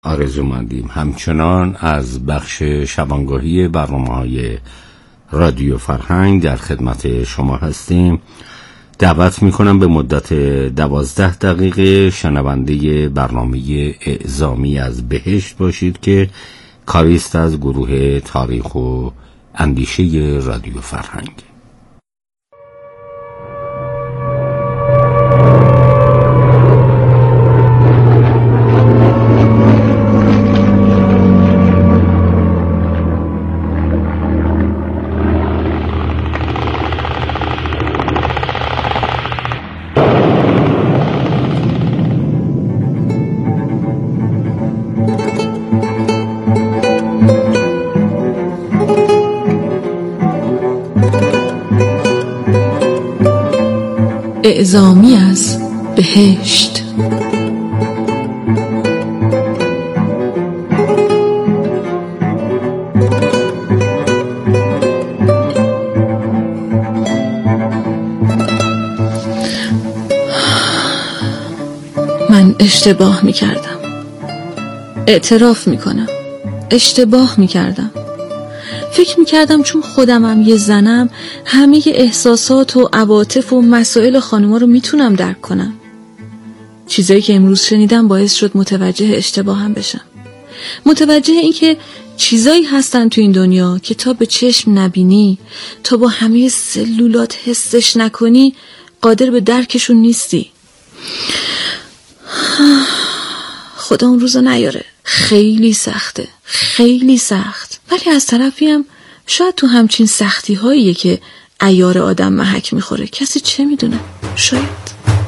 آرزومندیم. همچنان از بخش شبانگاهی برنامه‌های رادیو فرهنگ در خدمت شما هستیم. دعوت میکنم به مدت 12 دقیقه شنونده برنامه اعزامی از بهشت باشید که کاریست از گروه تاریخ و اندیشه رادیو فرهنگ. اعزامی از بهشت. من اشتباه می‌کردم. اعتراف می‌کنم. اشتباه می‌کردم. فکر میکردم چون خودمم یه زنم همه احساسات و عواطف و مسائل خانوما رو میتونم درک کنم. چیزایی که امروز شنیدم باعث شد متوجه اشتباهم بشم. متوجه این که چیزایی هستن تو این دنیا که تا به چشم نبینی، تا با همه سلولات حسش نکنی، قادر به درکشون نیستی. خدا اون روزا نیاره. خیلی سخته، خیلی سخت. ولی از طرفی هم شاید تو همچین سختی هاییه که عیار آدم محک میخوره. کسی چه میدونه؟ شاید.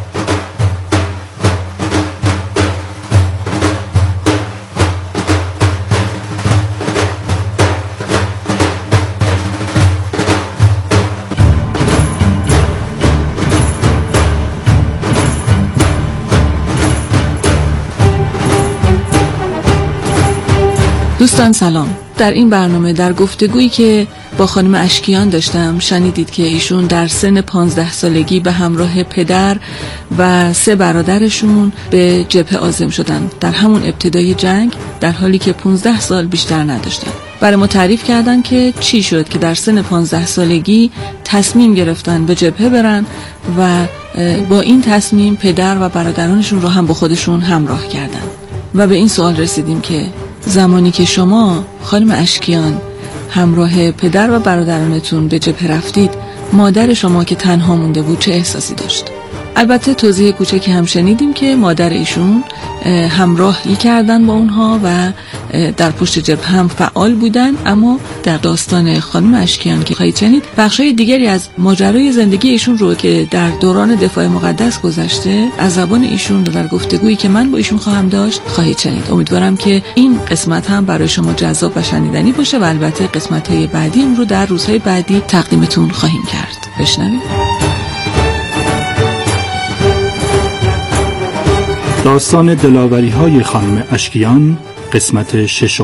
دوستان سلام. در این برنامه در گفتگویی که با خانم اشکیان داشتم شنیدید که ایشون در سن 15 سالگی به همراه پدر و 3 برادرشون به جبهه عازم شدن در همون ابتدای جنگ، در حالی که 15 سال بیشتر نداشتن. برای ما تعریف کردن که چی شد که در سن 15 سالگی تصمیم گرفتن به جبهه برن و با این تصمیم پدر و برادرانشون رو هم با خودشون همراه کردن. و به این سوال رسیدیم که زمانی که شما خانم اشکیان همراه پدر و برادرانتون به جبهه رفتید، مادر شما که تنها مونده بود چه احساسی داشت؟ البته توضیح کوچکی هم شنیدیم که مادر ایشون همراهی کردن با اونها و در پشت جبهه هم فعال بودن، اما در داستان خانم اشکیان که خواهید شنید بخشای دیگری از ماجرای زندگی ایشون رو که در دوران دفاع مقدس گذشته از زبان ایشون در گفتگویی که من با ایشون خواهم داشت خواهید شنید. امیدوارم که این قسمت هم برای شما جذاب و شنیدنی باشه و البته قسمت‌های بعدی اون رو در روزهای بعدی تقدیمتون خواهیم کرد. بشنوید. داستان دلاوری‌های خانم اشکیان، قسمت 6.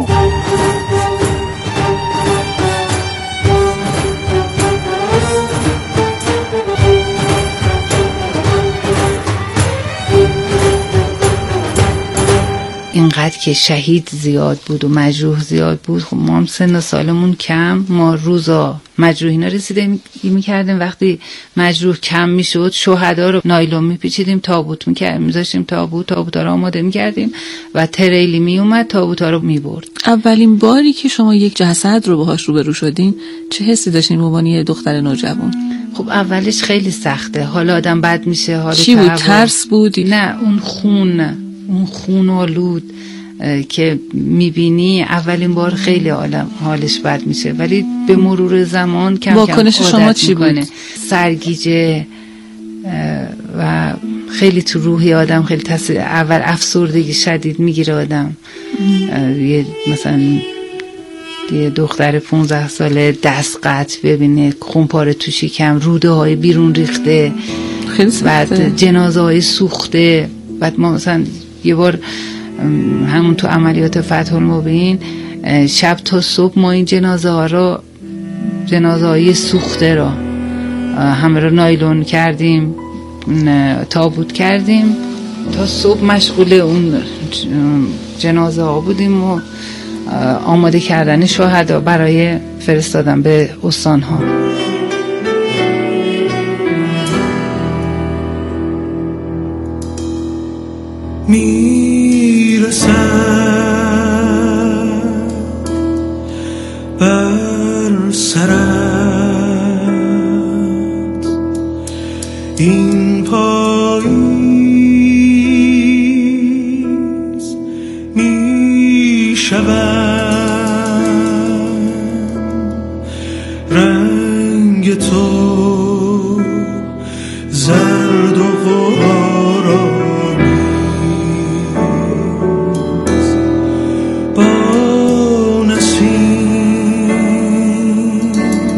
اینقدر که شهید زیاد بود و مجروح زیاد بود، خب ما هم سن و سالمون کم، ما روزا مجروحینا رسیده میکردیم. وقتی مجروح کم میشد شهدا رو نایلون میپیچیدیم، تابوت میکردیم، میذاشتیم تابوتا رو آماده میکردیم و تریلی میومد تابوتا رو میبرد. اولین باری که شما یک جسد رو باهاش روبرو شدین چه حسی داشتین به عنوان یه دختر نوجوان؟ خب اولش خیلی سخته، حالا آدم بد میشه. حالا چی بود؟ ترس بود؟ نه، اون خون آلود که میبینی اولین بار خیلی حالش بد میشه، ولی به مرور زمان کم کم واکنش شما چی بود؟ سرگیجه و خیلی تو روحی آدم خیلی تاثیر. اول افسردگی شدید میگیره آدم. مثلا یه دختر 15 ساله دست قطع ببینه، خون پاره تو شکم، روده های بیرون ریخته، خیلی بعد جنازه های سوخته. بعد ما مثلا یه بار همون تو عملیات فتح المبین شب تا صبح ما این جنازه های سوخته را همه را نایلون کردیم، تابوت کردیم تا صبح، مشغول اون جنازه ها بودیم و آماده کردن شهدا برای فرستادن به استان ها. میرسد بر سرت این پاییز می شود رنگ تو زرد و غرارآمیز با نسیم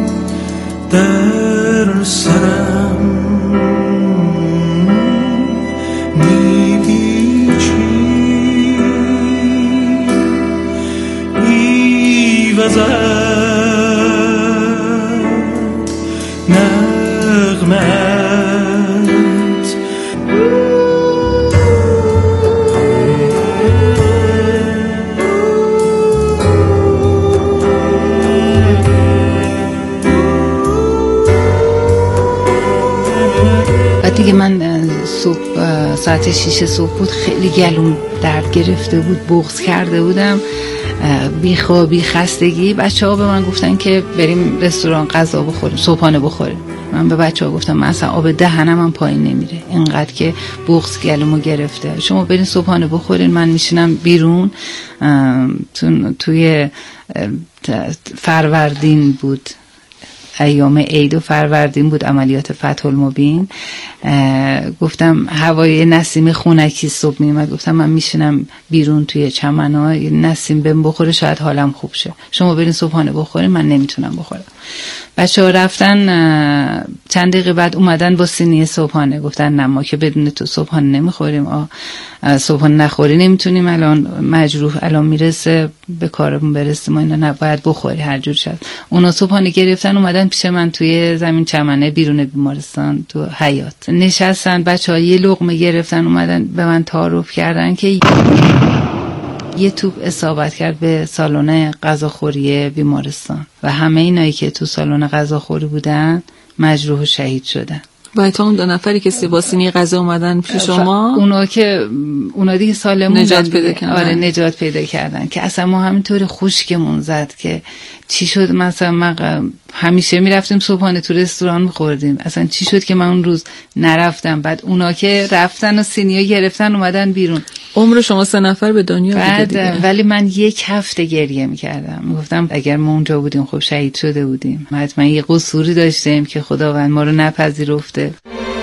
در سرم میپیچی میوزد نغمه‌ات. دیگه من صبح ساعت 6 صبح بود، خیلی گلوم درد گرفته بود، بغض کرده بودم، بیخوابی، خستگی. بچه‌ها به من گفتن که بریم رستوران غذا بخوریم، صبحانه بخوریم. من به بچه‌ها گفتم من اصلا آب دهنم هم پایین نمیره، اینقدر که بغض گلومو گرفته. شما برین صبحانه بخورین، من میشینم بیرون. توی فروردین بود، ایام عید و فروردین بود، عملیات فتح المبین. گفتم هوای نسیم خونکی صبح میومد، گفتم من میشینم بیرون توی چمن‌ها، نسیم بهم بخوره شاید حالم خوب شه. شما برین صبحانه بخورین، من نمیتونم بخورم. بچه‌ها رفتن، چند دقیقه بعد اومدن با سینی صبحانه، گفتن نه ما که بدون تو صبحانه نمیخوریم، صبحانه نخوری نمیتونیم، الان مجروح، الان میرسه به کارمون برسه، ما اینا نباید بخوری هر جور شد. اونا صبحانه گرفتن اومدن پیش من توی زمین چمنه بیرون بیمارستان تو حیاط نشستن. بچه‌ها یه لقمه گرفتن اومدن به من تعارف کردن که یه توپ اصابت کرد به سالن غذاخوری بیمارستان و همه اینایی که تو سالن غذاخوری بودن مجروح و شهید شدن. باید اون 2 نفری که با سینی غذا اومدن پیش شما، اونا دیگه سالم نجات پیدا کردن. آره نجات پیدا کردن که اصلا ما همینطور خشکمون زد که چی شد. مثلا من همیشه میرفتیم صبحانه تو رستوران میخوردیم، اصلا چی شد که من اون روز نرفتم. بعد اونا که رفتن و سینیو گرفتن اومدن بیرون. عمر شما 3 نفر به دنیا بوده دیگه. ولی من 1 هفته گریه میکردم، میگفتم اگر ما اونجا بودیم خب شهید شده بودیم، حتما یه قصوری داشتیم که خداوند ما رو نپذیرفته.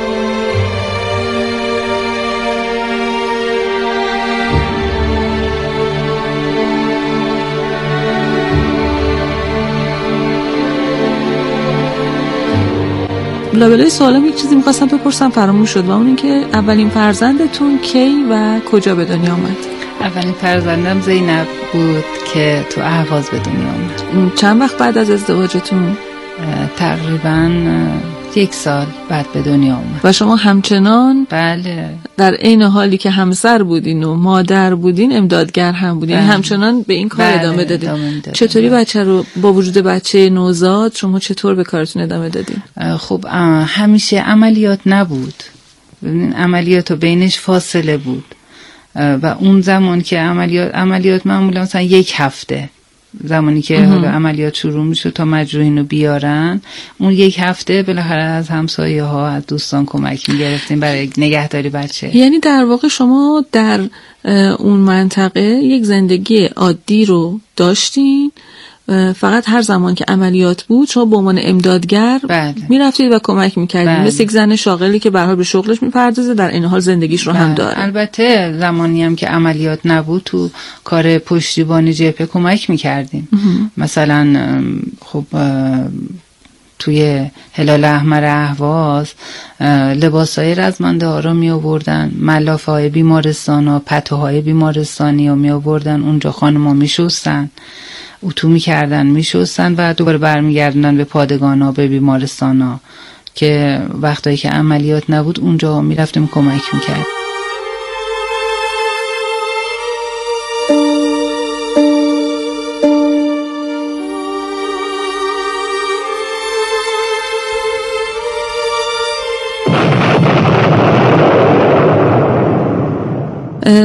لابلای سوالم یک چیزی میخواستم بپرسم فراموش شد، و اون این که اولین فرزندتون کی و کجا به دنیا آمد؟ اولین فرزندم زینب بود که تو اهواز به دنیا آمد. چند وقت بعد از ازدواجتون؟ تقریبا 1 سال بعد به دنیا آمد. و شما همچنان بله در عین حالی که همسر بودین و مادر بودین امدادگر هم بودین، همچنان به این کار ادامه دادین. چطوری بچه رو با وجود بچه نوزاد شما چطور به کارتون ادامه دادین؟ خب همیشه عملیات نبود، عملیات و بینش فاصله بود و اون زمان که عملیات معمولا مثلا 1 هفته، زمانی که عملیات شروع میشه تا مجروحین رو بیارن، اون 1 هفته بالاخره از همسایه ها از دوستان کمک میگرفتیم برای نگهداری بچه. یعنی در واقع شما در اون منطقه یک زندگی عادی رو داشتین، فقط هر زمان که عملیات بود شما به عنوان امدادگر میرفتید و کمک میکردید، مثل یک زن شاغلی که به هر حال به شغلش میپردازه در این حال زندگیش رو هم داره. البته زمانی هم که عملیات نبود تو کار پشتیبانی جبهه کمک میکردیم. مثلا خب توی هلال احمر اهواز لباسای رزمنده ها رو می آوردن، ملافه های بیمارستان ها، پتوهای بیمارستانی ها می آوردن اونجا، خانم ها می شستن، اتو می کردن، می شستن و دوباره برمیگردن به پادگان ها، به بیمارستان ها که وقتایی که عملیات نبود اونجا می رفتیم کمک می کرد.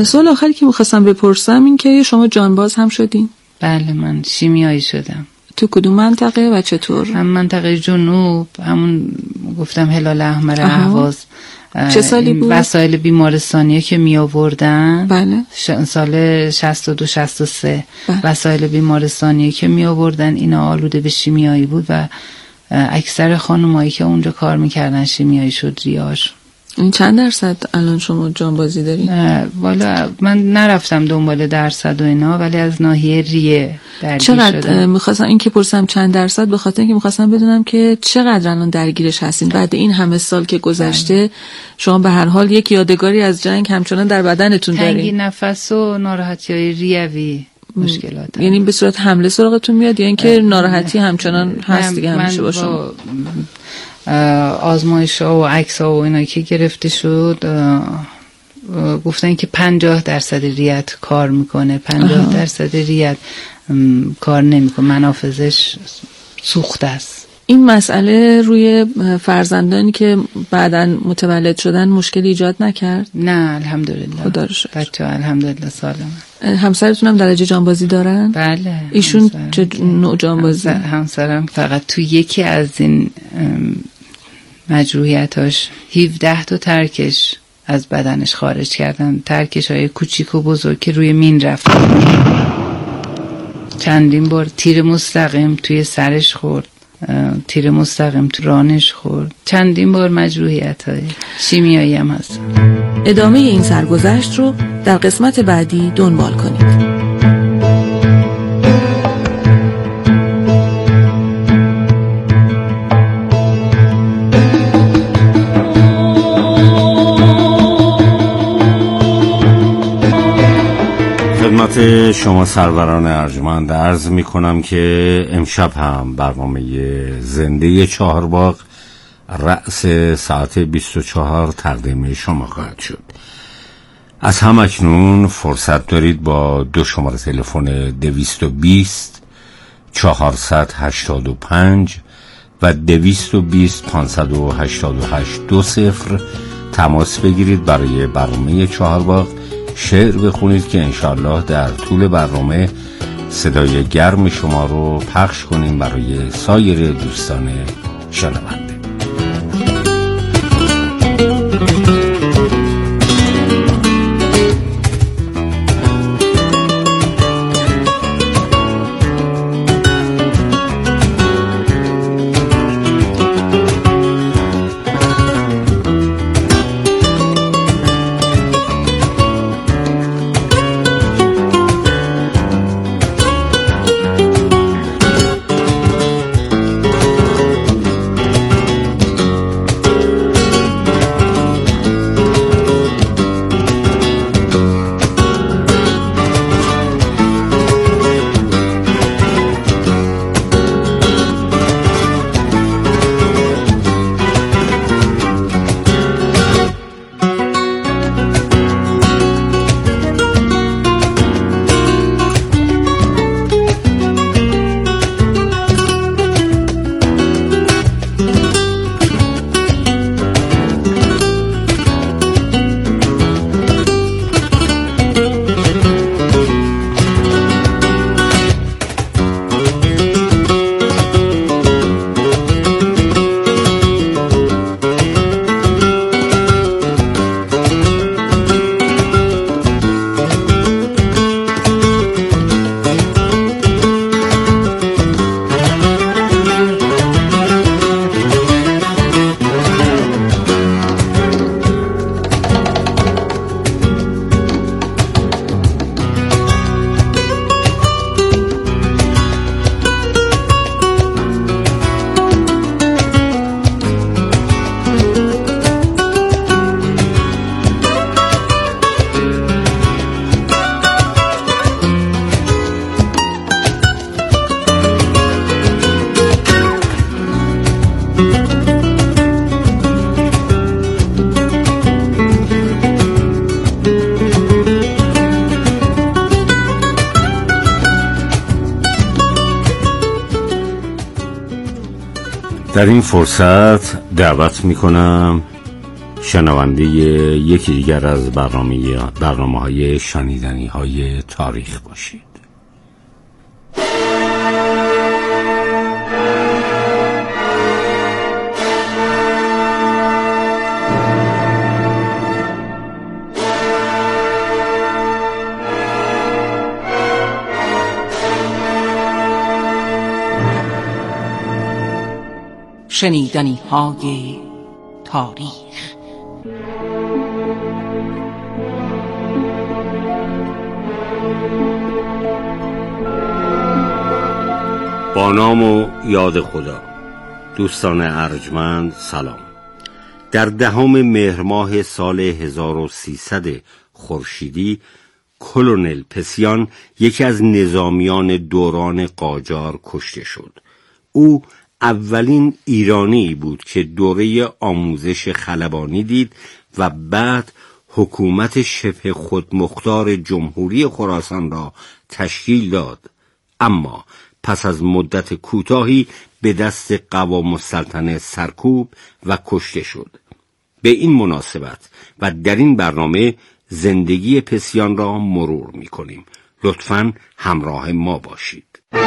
سوال آخری که میخواستم بپرسم این که شما جانباز هم شدین؟ بله، من شیمیایی شدم. تو کدوم منطقه و چطور؟ هم منطقه جنوب، همون گفتم هلال احمر اهواز. چه سالی بود؟ وسایل بیمارستانی که می آوردن، بله، سال 62-63 وسایل بیمارستانی که می آوردن اینا آلوده به شیمیایی بود و اکثر خانمایی که اونجا کار میکردن شیمیایی شد ریاش. این چند درصد الان شما جانبازی دارین؟ والا من نرفتم دنبال درصد و اینا، ولی از ناحیه ریه درگیر شدم. چقدر میخواستم این که پرسم چند درصد به خاطر اینکه میخواستم بدونم که چقدر الان درگیرش هستین بعد این همه سال که گذشته. شما به هر حال یک یادگاری از جنگ همچنان در بدنتون دارین. تنگی نفس و ناراحتی‌های ریوی مشکلات. یعنی به صورت حمله سراغتون میاد یا اینکه ناراحتی همچنان هست دیگه همیشه با شما؟ آزمایش ها و عکس ها و اینا که گرفته شد گفتن که 50% ریت کار میکنه، 50% ریت کار نمیکنه، منافذش سوخته است. این مسئله روی فرزندانی که بعداً متولد شدن مشکلی ایجاد نکرد؟ نه الحمدلله، خدا رو شکر. بچه‌ها الحمدلله سالمه. همسرتون هم درجه جانبازی دارن؟ بله. ایشون چه نوع جانبازی؟ همسرم فقط تو یکی از این مجروحیتاش 17 تا ترکش از بدنش خارج کردن، ترکش های کوچیک و بزرگ که روی مین رفت. چندین بار تیر مستقیم توی سرش خورد، تیر مستقیم تو رانش خورد، چندین بار مجروحیت های شیمیایی هم هست. ادامه این سرگذشت رو در قسمت بعدی دنبال کنید. خدمت شما سروران ارجمند عرض می کنم که امشب هم برنامه زنده چهارباغ رأس ساعت 24 تقدیم شما خواهد شد. از هم اکنون فرصت دارید با 2 شماره تلفن 220 485 و 220 588 20 تماس بگیرید برای برنامه چهارباغ شعر بخونید که انشاءالله در طول برنامه صدای گرم شما رو پخش کنیم برای سایر دوستان شنونده. در این فرصت دعوت میکنم شنونده یکی دیگر از برنامه‌های شنیدنی‌های تاریخ باشید. شنیدنی‌های تاریخ. با نام و یاد خدا. دوستان ارجمند سلام. در 10 مهر ماه سال 1300 خورشیدی کلونل پسیان، یکی از نظامیان دوران قاجار، کشته شد. او اولین ایرانی بود که دوره آموزش خلبانی دید و بعد حکومت شبه خودمختار جمهوری خراسان را تشکیل داد، اما پس از مدت کوتاهی به دست قوام السلطنه سرکوب و کشته شد. به این مناسبت و در این برنامه زندگی پسیان را مرور می کنیم. لطفاً همراه ما باشید.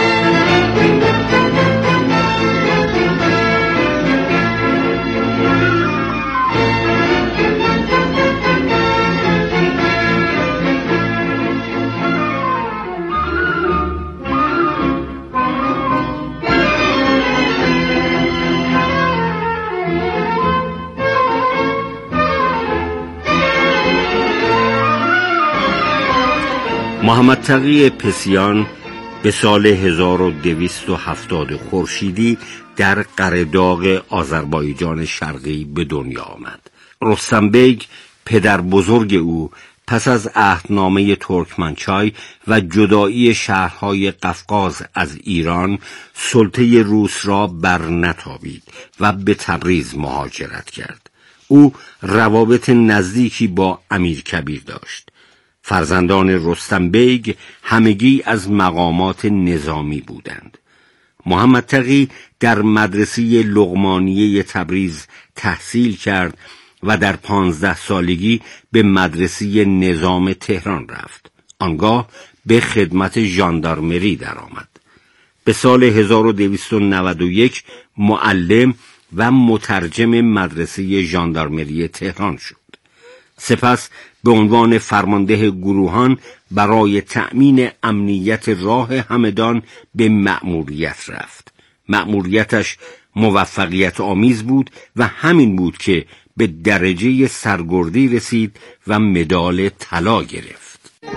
محمد تقی پسیان به سال 1270 خورشیدی در قره‌داغ آذربایجان شرقی به دنیا آمد. رستم بیگ پدر بزرگ او پس از عهدنامه ترکمنچای و جدایی شهرهای قفقاز از ایران سلطه روس را برنتابید و به تبریز مهاجرت کرد. او روابط نزدیکی با امیرکبیر داشت. فرزندان رستم بیگ همگی از مقامات نظامی بودند. محمد تقی در مدرسه لقمانیه تبریز تحصیل کرد و در 15 سالگی به مدرسه نظام تهران رفت. آنگاه به خدمت ژاندارمری درآمد. به سال 1291 معلم و مترجم مدرسه ژاندارمری تهران شد. سپس به عنوان فرمانده گروهان برای تأمین امنیت راه همدان به مأموریت رفت. مأموریتش موفقیت آمیز بود و همین بود که به درجه سرگردی رسید و مدال طلا گرفت.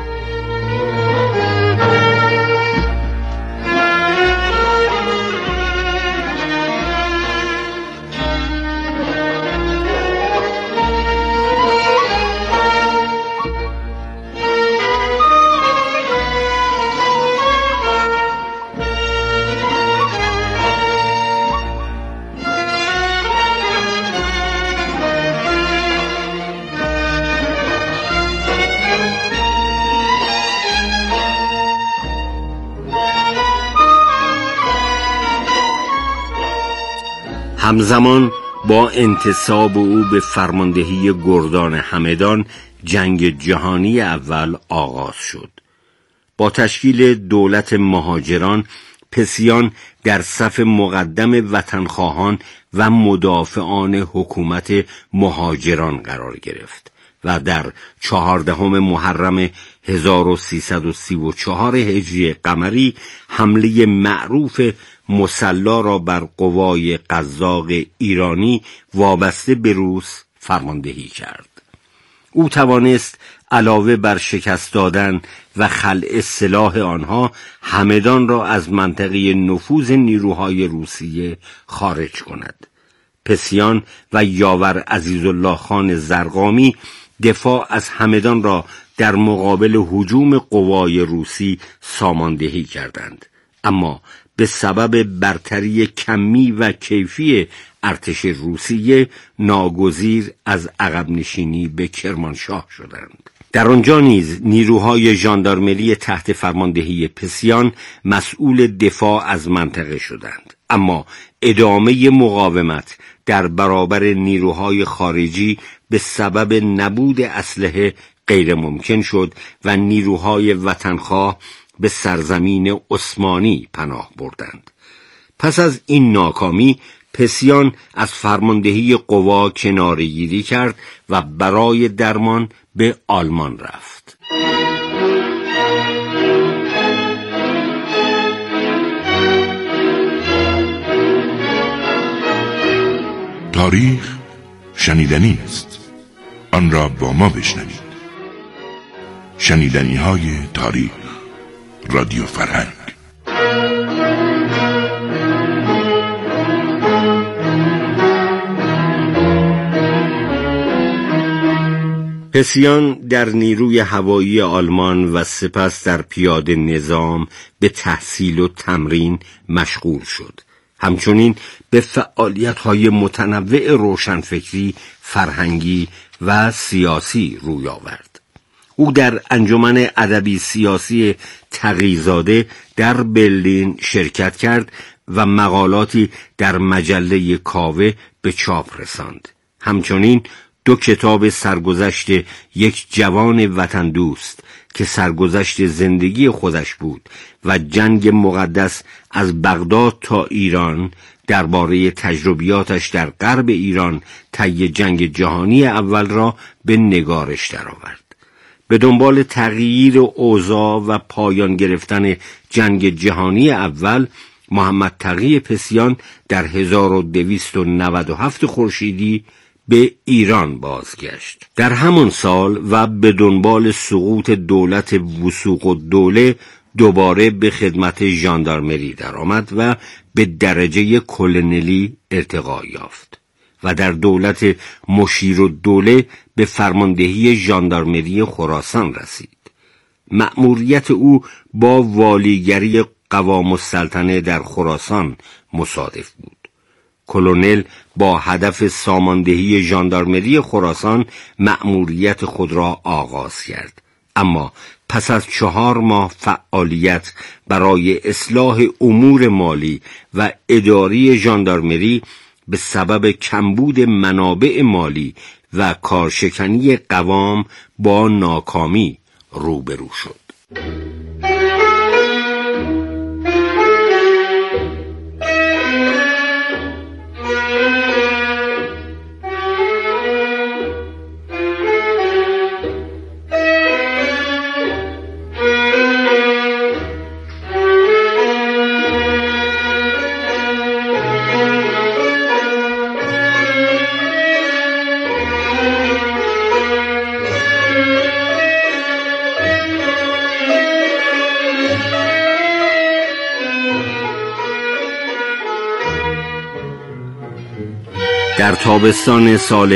همزمان با انتصاب او به فرماندهی گردان همدان، جنگ جهانی اول آغاز شد. با تشکیل دولت مهاجران، پسیان در صف مقدم وطنخواهان و مدافعان حکومت مهاجران قرار گرفت و در 14 محرم 1334 هجری قمری حمله معروف مسلا را بر قوای قزاق ایرانی وابسته به روس فرماندهی کرد. او توانست علاوه بر شکست دادن و خلع سلاح آنها، همدان را از منطقه نفوذ نیروهای روسیه خارج کند. پسیان و یاور عزیزالله خان زرقامی دفاع از همدان را در مقابل هجوم قوای روسی ساماندهی کردند، اما به سبب برتری کمی و کیفی ارتش روسیه ناگزیر از عقب نشینی به کرمانشاه شدند. در آنجا نیز نیروهای ژاندارمری تحت فرماندهی پسیان مسئول دفاع از منطقه شدند، اما ادامه مقاومت در برابر نیروهای خارجی به سبب نبود اسلحه غیر ممکن شد و نیروهای وطنخواه به سرزمین عثمانی پناه بردند. پس از این ناکامی پسیان از فرماندهی قوا کناره‌گیری کرد و برای درمان به آلمان رفت. تاریخ شنیدنی است، آن را با ما بشنوید. شنیدنی‌های تاریخ، رادیو فرهنگ. پسیان در نیروی هوایی آلمان و سپس در پیاده نظام به تحصیل و تمرین مشغول شد. همچنین به فعالیت‌های متنوع روشنفکری، فرهنگی و سیاسی روی آورد. او در انجمن ادبی سیاسی تقی‌زاده در برلین شرکت کرد و مقالاتی در مجله کاوه به چاپ رساند. همچنین 2 کتاب سرگذشت یک جوان وطن دوست که سرگذشت زندگی خودش بود و جنگ مقدس از بغداد تا ایران درباره تجربیاتش در غرب ایران طی جنگ جهانی اول را به نگارش درآورد. به دنبال تغییر اوضاع و پایان گرفتن جنگ جهانی اول، محمد تقی پسیان در 1297 خورشیدی به ایران بازگشت. در همان سال و به دنبال سقوط دولت وثوق الدوله دوباره به خدمت ژاندارمری درآمد و به درجه کلونلی ارتقا یافت و در دولت مشیرالدوله به فرماندهی ژاندارمری خراسان رسید. مأموریت او با والیگری قوام السلطنه در خراسان مصادف بود. کلونل با هدف ساماندهی ژاندارمری خراسان مأموریت خود را آغاز کرد، اما پس از 4 ماه فعالیت برای اصلاح امور مالی و اداری ژاندارمری به سبب کمبود منابع مالی و کارشکنی قوام با ناکامی روبرو شد. در تابستان سال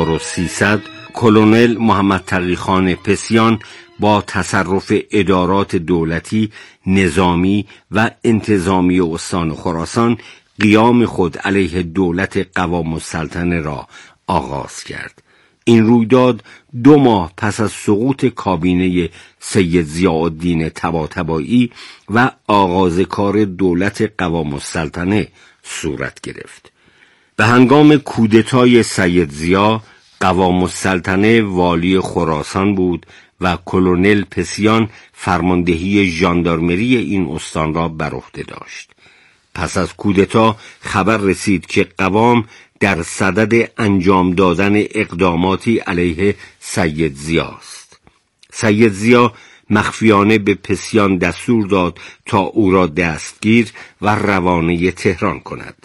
1300 کلونل محمد تقی خان پسیان با تصرف ادارات دولتی، نظامی و انتظامی استان خراسان قیام خود علیه دولت قوام السلطنه را آغاز کرد. این رویداد 2 ماه پس از سقوط کابینه سید ضیاءالدین طباطبایی و آغاز کار دولت قوام السلطنه صورت گرفت. به هنگام کودتای سید ضیا، قوام السلطنه والی خراسان بود و کلونل پسیان فرماندهی ژاندارمری این استان را بر عهده داشت. پس از کودتا خبر رسید که قوام در صدد انجام دادن اقداماتی علیه سید ضیا است. سید ضیا مخفیانه به پسیان دستور داد تا او را دستگیر و روانه تهران کند.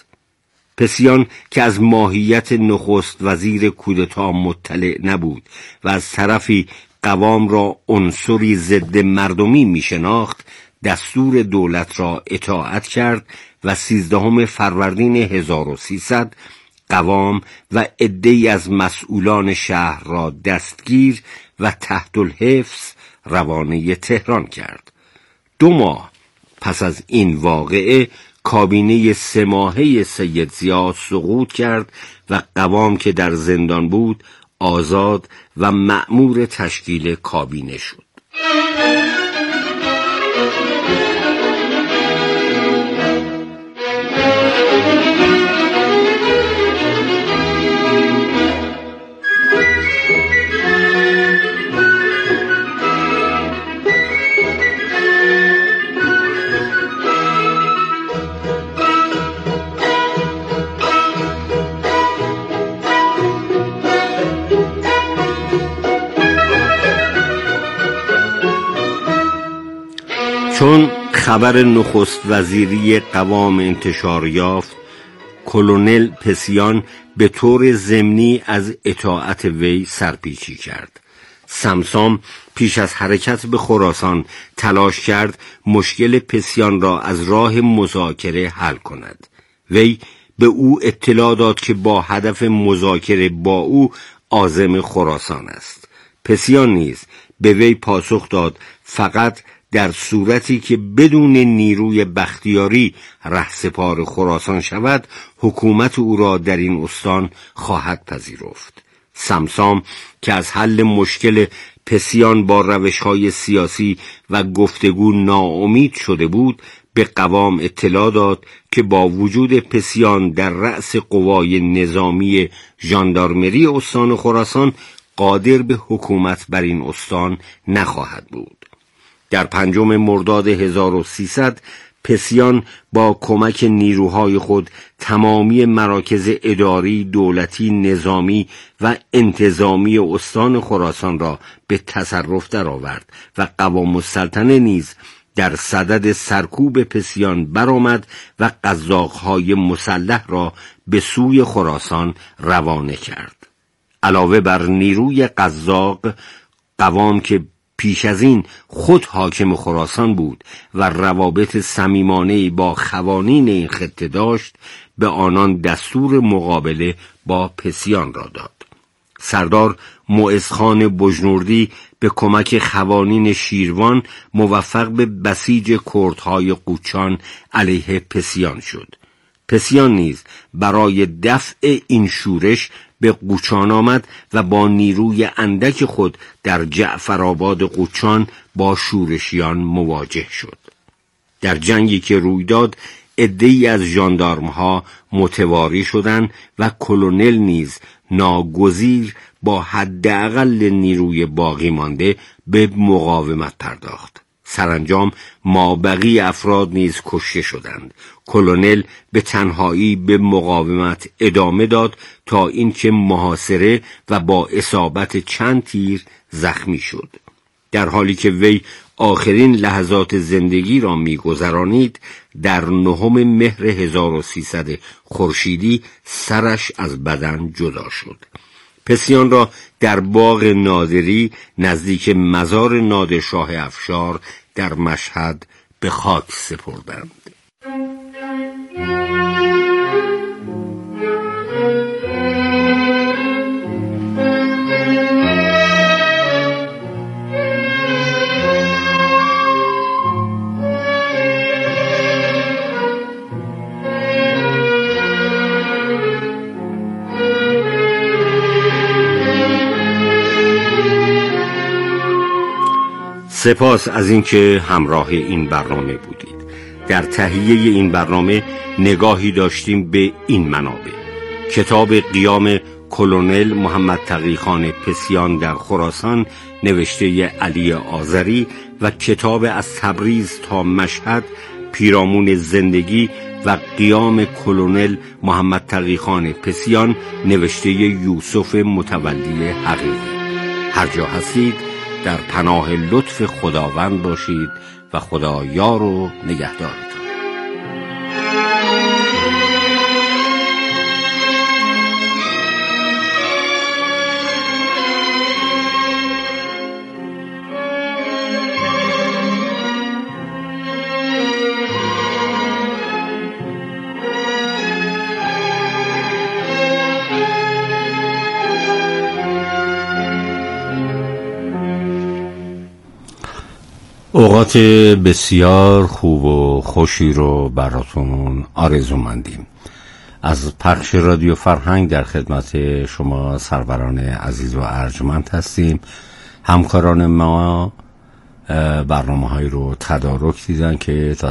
پسیان که از ماهیت نخست وزیر کودتا مطلع نبود و از طرفی قوام را عنصری ضد مردمی می شناخت، دستور دولت را اطاعت کرد و 13 فروردین 1300 قوام و عده‌ای از مسئولان شهر را دستگیر و تحت الحفظ روانه تهران کرد. 2 ماه پس از این واقعه کابینه 3 ماهه سید ضیا سقوط کرد و قوام که در زندان بود آزاد و مأمور تشکیل کابینه شد. چون خبر نخست وزیری قوام انتشار یافت، کلونل پسیان به طور ضمنی از اطاعت وی سرپیچی کرد. سمسام پیش از حرکت به خراسان تلاش کرد مشکل پسیان را از راه مذاکره حل کند. وی به او اطلاع داد که با هدف مذاکره با او عازم خراسان است. پسیان نیز به وی پاسخ داد فقط در صورتی که بدون نیروی بختیاری رهسپار خراسان شود، حکومت او را در این استان خواهد پذیرفت. سمسام که از حل مشکل پسیان با روش‌های سیاسی و گفتگو ناامید شده بود، به قوام اطلاع داد که با وجود پسیان در رأس قوای نظامی ژاندارمری استان خراسان قادر به حکومت بر این استان نخواهد بود. در 5 مرداد 1300 پسیان با کمک نیروهای خود تمامی مراکز اداری، دولتی، نظامی و انتظامی استان خراسان را به تصرف درآورد و قوام السلطنه نیز در صدد سرکوب پسیان برآمد و قزاق‌های مسلح را به سوی خراسان روانه کرد. علاوه بر نیروی قزاق، قوام که پیش از این خود حاکم خراسان بود و روابط صمیمانه‌ای با خوانین این خطه داشت، به آنان دستور مقابله با پسیان را داد. سردار معزخان بجنوردی به کمک خوانین شیروان موفق به بسیج کردهای قوچان علیه پسیان شد. پسیان نیز برای دفع این شورش به قوچان آمد و با نیروی اندک خود در جعفرآباد قوچان با شورشیان مواجه شد. در جنگی که روی داد، عده‌ای از ژاندارم‌ها متواری شدند و کلونل نیز ناگزیر با حداقل نیروی باقی مانده به مقاومت پرداخت. سرانجام مابقی افراد نیز کشته شدند. کلونل به تنهایی به مقاومت ادامه داد تا اینکه محاصره و با اصابت چند تیر زخمی شد. در حالی که وی آخرین لحظات زندگی را می‌گذرانید، در 9 مهر 1300 خورشیدی سرش از بدن جدا شد. پسیان را در باغ نادری نزدیک مزار نادرشاه افشار در مشهد به خاک سپردند. سپاس از اینکه همراه این برنامه بودید. در تهیه این برنامه نگاهی داشتیم به این منابع: کتاب قیام کلونل محمد تقی‌خان پسیان در خراسان نوشته علی آذری و کتاب از تبریز تا مشهد پیرامون زندگی و قیام کلونل محمد تقی‌خان پسیان نوشته یوسف متولی حقیقی. هر جا هستید در پناه لطف خداوند باشید و خدا یار و نگهدارتان. اوقات بسیار خوب و خوشی رو براتون آرزو مندیم. از پخش رادیو فرهنگ در خدمت شما سروران عزیز و ارجمند هستیم. همکاران ما برنامه‌هایی رو تدارک دیدن که تا